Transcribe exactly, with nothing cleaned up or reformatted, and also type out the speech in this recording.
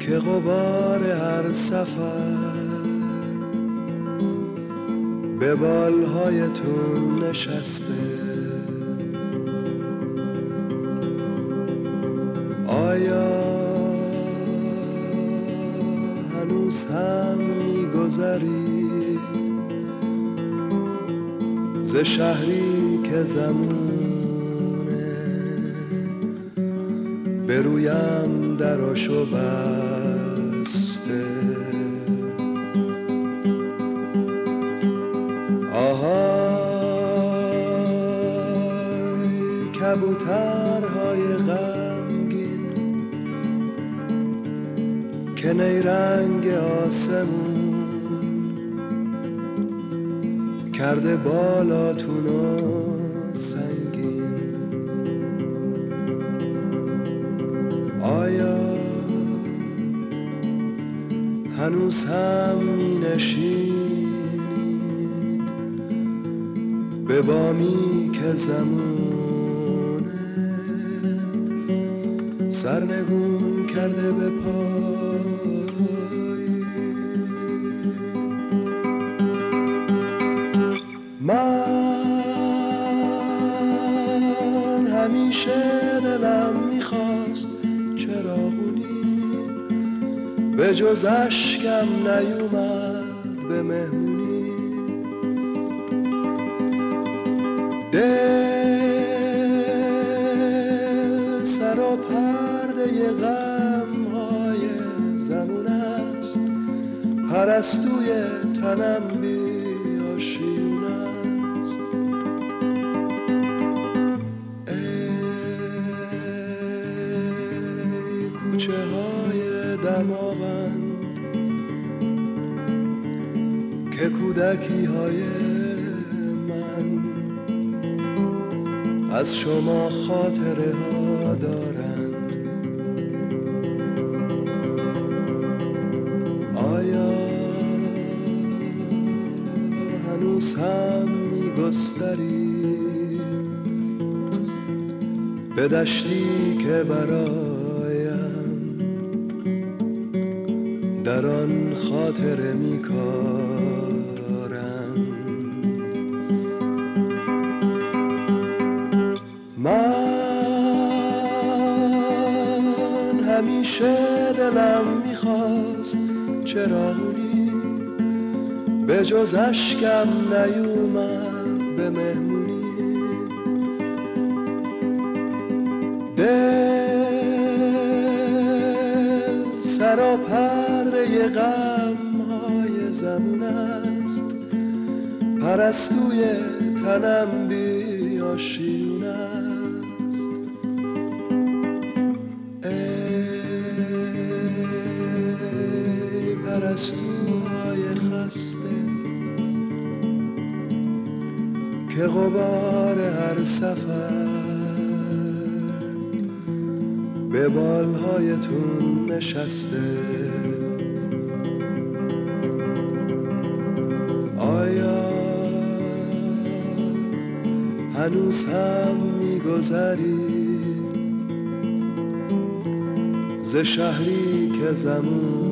که غبار هر سفر به بالهایتون نشسته. آیا هنوز هم میگذرید ز شهری که زمونه به رویم دراشو بسته؟ آهای کبوترهای غمگین که نیرنگ آسمون کرده بالاتونو سنگین. آیا هنوز هم می نشینید به بامی که زمونه سرنگون کرده به پای؟ من همیشه دلم میخواست چراغونی به جز اشکم نیومد به مهمونی. دل سر و پرده غمهای زمون است، پرستوی تنم بیاشیون است. ای کوچه های دماوند که کودکی های من از شما خاطره ها دارند. آیا هنوز هم میگسترید به دشتی که برایم در آن خاطره میکارند؟ من همیشه دلم میخواست چراغونی به جز اشکم نیومد به مهمونی. دل سر و پرده غمهای زمون است، پرستوی تنم بیاشیون است. ای پرستوهای خسته که غبار هر سفر به بالهایتون نشسته. آیا هنوز هم میگذرید ز شهری که زمون